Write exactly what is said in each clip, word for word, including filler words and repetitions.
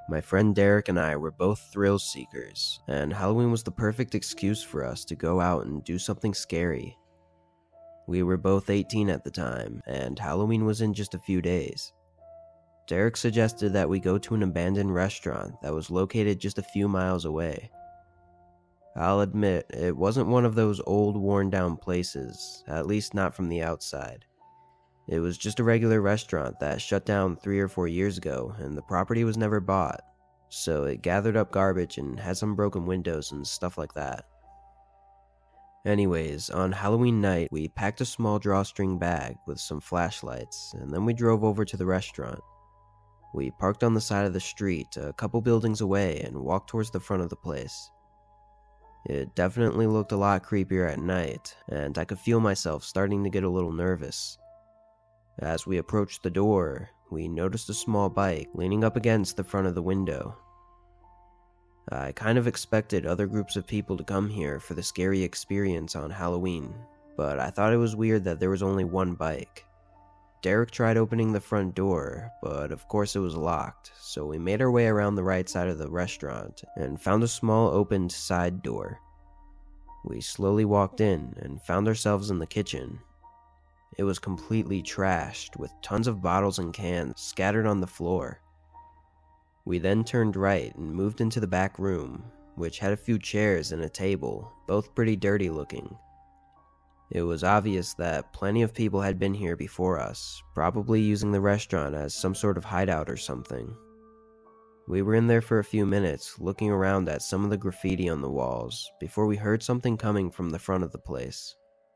My friend Derek and I were both thrill seekers, and Halloween was the perfect excuse for us to go out and do something scary. We were both eighteen at the time, and Halloween was in just a few days. Derek suggested that we go to an abandoned restaurant that was located just a few miles away. I'll admit, it wasn't one of those old, worn-down places, at least not from the outside. It was just a regular restaurant that shut down three or four years ago, and the property was never bought, so it gathered up garbage and had some broken windows and stuff like that. Anyways, on Halloween night, we packed a small drawstring bag with some flashlights, and then we drove over to the restaurant. We parked on the side of the street, a couple buildings away, and walked towards the front of the place. It definitely looked a lot creepier at night, and I could feel myself starting to get a little nervous. As we approached the door, we noticed a small bike leaning up against the front of the window. I kind of expected other groups of people to come here for the scary experience on Halloween, but I thought it was weird that there was only one bike. Derek tried opening the front door, but of course it was locked, so we made our way around the right side of the restaurant and found a small opened side door. We slowly walked in and found ourselves in the kitchen. It was completely trashed, with tons of bottles and cans scattered on the floor. We then turned right and moved into the back room, which had a few chairs and a table, both pretty dirty looking. It was obvious that plenty of people had been here before us, probably using the restaurant as some sort of hideout or something. We were in there for a few minutes, looking around at some of the graffiti on the walls, before we heard something coming from the front of the place.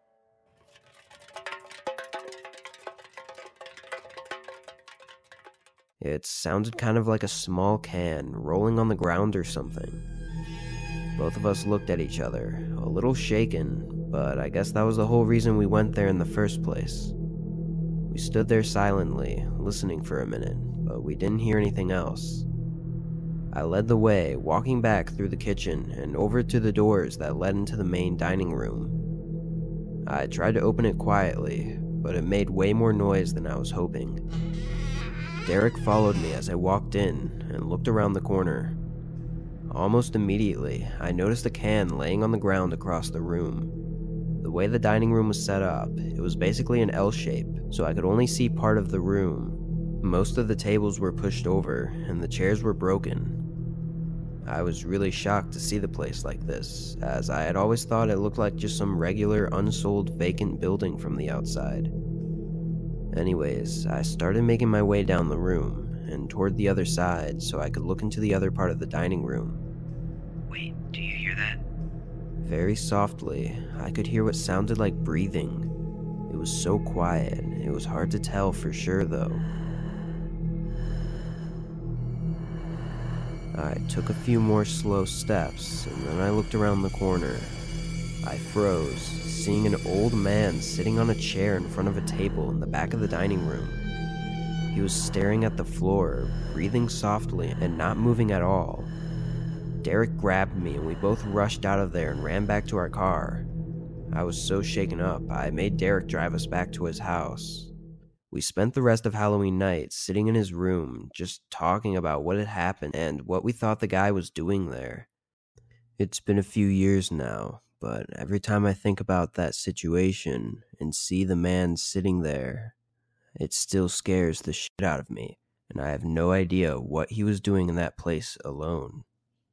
It sounded kind of like a small can rolling on the ground or something. Both of us looked at each other, a little shaken, but I guess that was the whole reason we went there in the first place. We stood there silently, listening for a minute, but we didn't hear anything else. I led the way, walking back through the kitchen and over to the doors that led into the main dining room. I tried to open it quietly, but it made way more noise than I was hoping. Derek followed me as I walked in and looked around the corner. Almost immediately, I noticed a can laying on the ground across the room. The way the dining room was set up, it was basically an L shape, so I could only see part of the room. Most of the tables were pushed over, and the chairs were broken. I was really shocked to see the place like this, as I had always thought it looked like just some regular, unsold, vacant building from the outside. Anyways, I started making my way down the room, and toward the other side so I could look into the other part of the dining room. Wait, do you hear that? Very softly, I could hear what sounded like breathing. It was so quiet, it was hard to tell for sure though. I took a few more slow steps, and then I looked around the corner. I froze, seeing an old man sitting on a chair in front of a table in the back of the dining room. He was staring at the floor, breathing softly and not moving at all. Derek grabbed me and we both rushed out of there and ran back to our car. I was so shaken up, I made Derek drive us back to his house. We spent the rest of Halloween night sitting in his room, just talking about what had happened and what we thought the guy was doing there. It's been a few years now, but every time I think about that situation and see the man sitting there, it still scares the shit out of me, and I have no idea what he was doing in that place alone.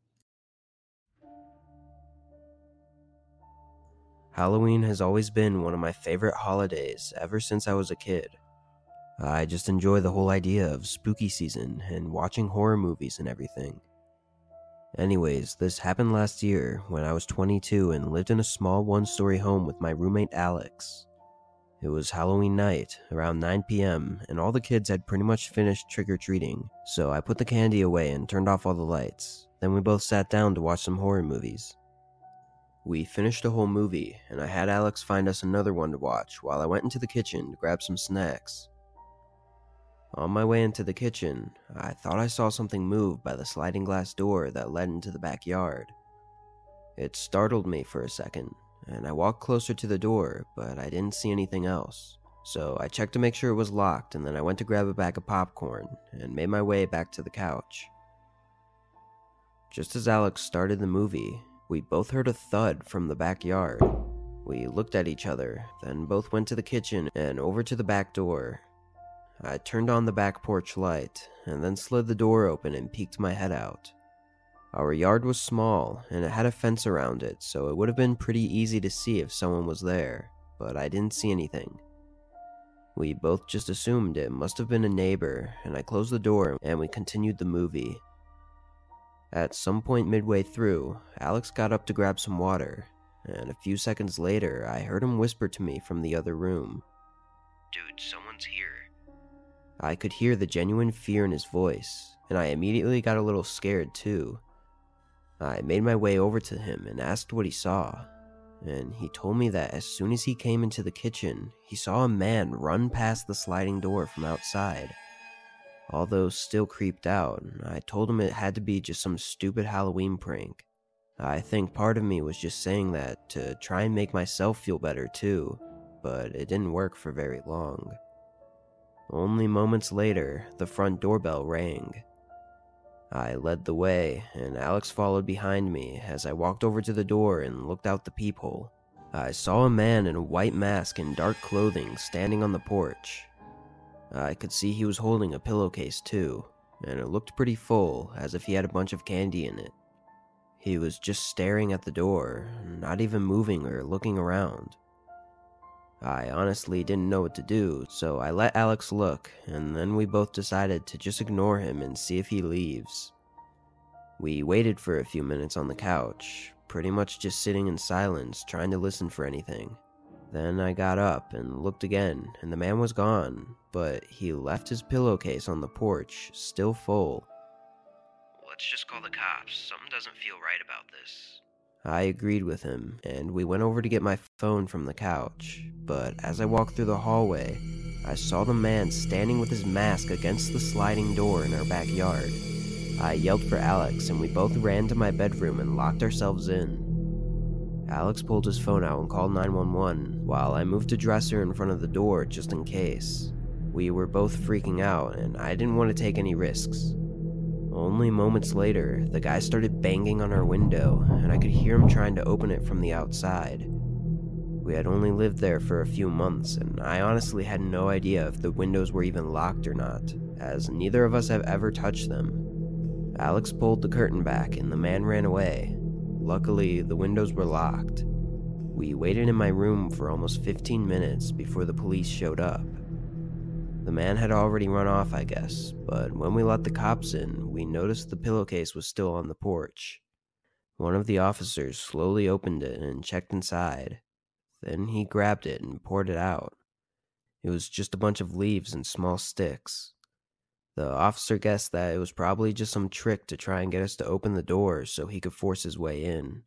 Halloween has always been one of my favorite holidays ever since I was a kid. I just enjoy the whole idea of spooky season and watching horror movies and everything. Anyways, this happened last year when I was twenty-two and lived in a small one-story home with my roommate Alex. It was Halloween night, around nine p.m., and all the kids had pretty much finished trick-or-treating, so I put the candy away and turned off all the lights. Then we both sat down to watch some horror movies. We finished the whole movie, and I had Alex find us another one to watch while I went into the kitchen to grab some snacks. On my way into the kitchen, I thought I saw something move by the sliding glass door that led into the backyard. It startled me for a second, and I walked closer to the door, but I didn't see anything else. So I checked to make sure it was locked, and then I went to grab a bag of popcorn and made my way back to the couch. Just as Alex started the movie, we both heard a thud from the backyard. We looked at each other, then both went to the kitchen and over to the back door. I turned on the back porch light, and then slid the door open and peeked my head out. Our yard was small, and it had a fence around it, so it would have been pretty easy to see if someone was there, but I didn't see anything. We both just assumed it must have been a neighbor, and I closed the door and we continued the movie. At some point midway through, Alex got up to grab some water, and a few seconds later I heard him whisper to me from the other room. Dude, someone's here. I could hear the genuine fear in his voice, and I immediately got a little scared too. I made my way over to him and asked what he saw, and he told me that as soon as he came into the kitchen, he saw a man run past the sliding door from outside. Although still creeped out, I told him it had to be just some stupid Halloween prank. I think part of me was just saying that to try and make myself feel better too, but it didn't work for very long. Only moments later, the front doorbell rang. I led the way, and Alex followed behind me as I walked over to the door and looked out the peephole. I saw a man in a white mask and dark clothing standing on the porch. I could see he was holding a pillowcase too, and it looked pretty full, as if he had a bunch of candy in it. He was just staring at the door, not even moving or looking around. I honestly didn't know what to do, so I let Alex look, and then we both decided to just ignore him and see if he leaves. We waited for a few minutes on the couch, pretty much just sitting in silence, trying to listen for anything. Then I got up and looked again, and the man was gone, but he left his pillowcase on the porch, still full. Let's just call the cops. Something doesn't feel right about this. I agreed with him, and we went over to get my phone from the couch, but as I walked through the hallway, I saw the man standing with his mask against the sliding door in our backyard. I yelled for Alex, and we both ran to my bedroom and locked ourselves in. Alex pulled his phone out and called nine one one, while I moved a dresser in front of the door just in case. We were both freaking out, and I didn't want to take any risks. Only moments later, the guy started banging on our window, and I could hear him trying to open it from the outside. We had only lived there for a few months, and I honestly had no idea if the windows were even locked or not, as neither of us have ever touched them. Alex pulled the curtain back, and the man ran away. Luckily, the windows were locked. We waited in my room for almost fifteen minutes before the police showed up. The man had already run off, I guess, but when we let the cops in, we noticed the pillowcase was still on the porch. One of the officers slowly opened it and checked inside. Then he grabbed it and poured it out. It was just a bunch of leaves and small sticks. The officer guessed that it was probably just some trick to try and get us to open the door so he could force his way in.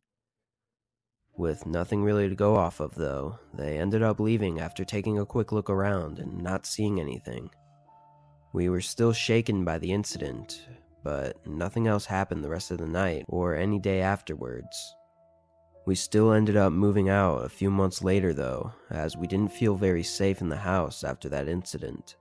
With nothing really to go off of, though, they ended up leaving after taking a quick look around and not seeing anything. We were still shaken by the incident, but nothing else happened the rest of the night or any day afterwards. We still ended up moving out a few months later, though, as we didn't feel very safe in the house after that incident.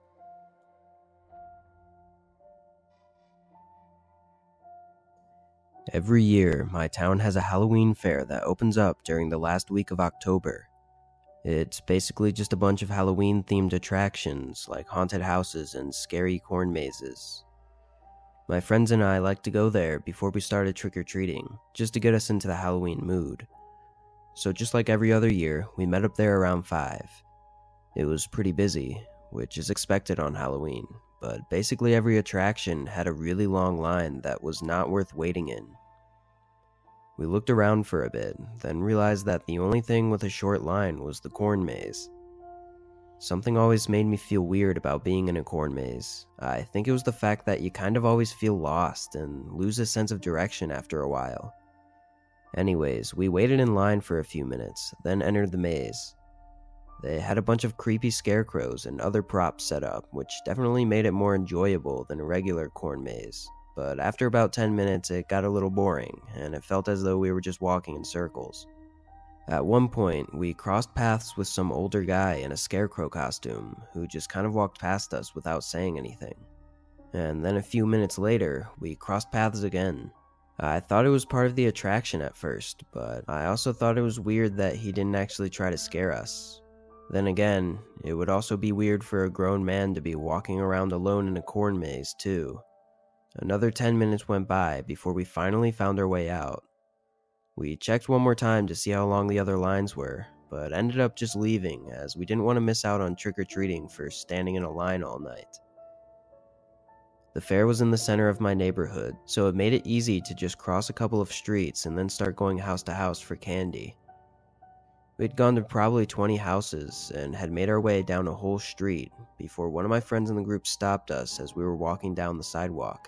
Every year, my town has a Halloween fair that opens up during the last week of October. It's basically just a bunch of Halloween-themed attractions like haunted houses and scary corn mazes. My friends and I like to go there before we started trick-or-treating, just to get us into the Halloween mood. So just like every other year, we met up there around five. It was pretty busy, which is expected on Halloween, but basically every attraction had a really long line that was not worth waiting in. We looked around for a bit, then realized that the only thing with a short line was the corn maze. Something always made me feel weird about being in a corn maze. I think it was the fact that you kind of always feel lost and lose a sense of direction after a while. Anyways, we waited in line for a few minutes, then entered the maze. They had a bunch of creepy scarecrows and other props set up, which definitely made it more enjoyable than a regular corn maze. But after about ten minutes, it got a little boring, and it felt as though we were just walking in circles. At one point, we crossed paths with some older guy in a scarecrow costume, who just kind of walked past us without saying anything. And then a few minutes later, we crossed paths again. I thought it was part of the attraction at first, but I also thought it was weird that he didn't actually try to scare us. Then again, it would also be weird for a grown man to be walking around alone in a corn maze, too. Another ten minutes went by before we finally found our way out. We checked one more time to see how long the other lines were, but ended up just leaving as we didn't want to miss out on trick-or-treating for standing in a line all night. The fair was in the center of my neighborhood, so it made it easy to just cross a couple of streets and then start going house to house for candy. We'd gone to probably twenty houses and had made our way down a whole street before one of my friends in the group stopped us as we were walking down the sidewalk.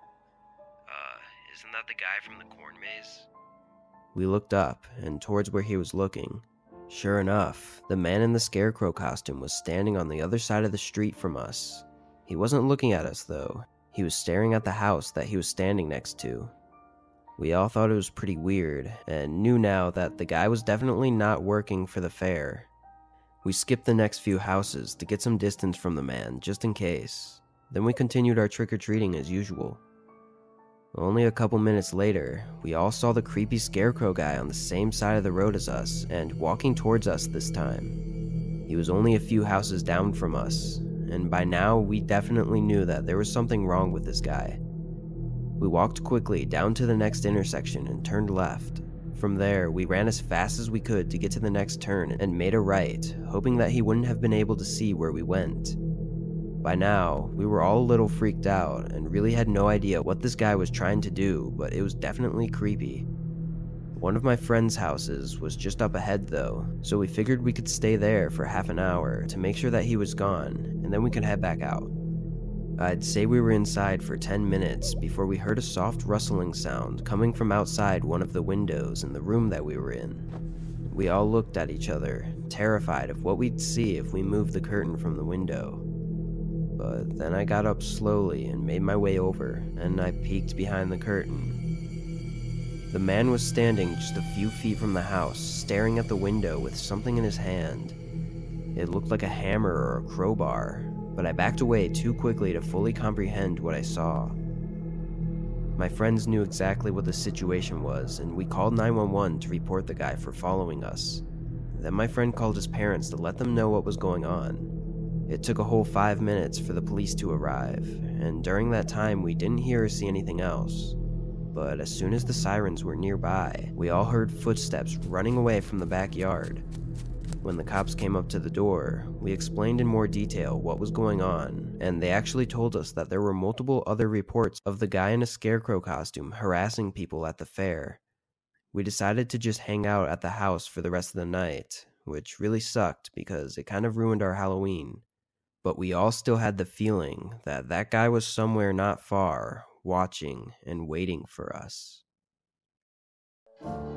Uh, isn't that the guy from the corn maze? We looked up and towards where he was looking. Sure enough, the man in the scarecrow costume was standing on the other side of the street from us. He wasn't looking at us though. He was staring at the house that he was standing next to. We all thought it was pretty weird, and knew now that the guy was definitely not working for the fair. We skipped the next few houses to get some distance from the man, just in case. Then we continued our trick-or-treating as usual. Only a couple minutes later, we all saw the creepy scarecrow guy on the same side of the road as us, and walking towards us this time. He was only a few houses down from us, and by now we definitely knew that there was something wrong with this guy. We walked quickly down to the next intersection and turned left. From there, we ran as fast as we could to get to the next turn and made a right, hoping that he wouldn't have been able to see where we went. By now, we were all a little freaked out and really had no idea what this guy was trying to do, but it was definitely creepy. One of my friend's houses was just up ahead though, so we figured we could stay there for half an hour to make sure that he was gone, and then we could head back out. I'd say we were inside for ten minutes before we heard a soft rustling sound coming from outside one of the windows in the room that we were in. We all looked at each other, terrified of what we'd see if we moved the curtain from the window. But then I got up slowly and made my way over, and I peeked behind the curtain. The man was standing just a few feet from the house, staring at the window with something in his hand. It looked like a hammer or a crowbar, but I backed away too quickly to fully comprehend what I saw. My friends knew exactly what the situation was, and we called nine one one to report the guy for following us. Then my friend called his parents to let them know what was going on. It took a whole five minutes for the police to arrive, and during that time we didn't hear or see anything else. But as soon as the sirens were nearby, we all heard footsteps running away from the backyard. When the cops came up to the door, we explained in more detail what was going on, and they actually told us that there were multiple other reports of the guy in a scarecrow costume harassing people at the fair. We decided to just hang out at the house for the rest of the night, which really sucked because it kind of ruined our Halloween. But we all still had the feeling that that guy was somewhere not far, watching and waiting for us.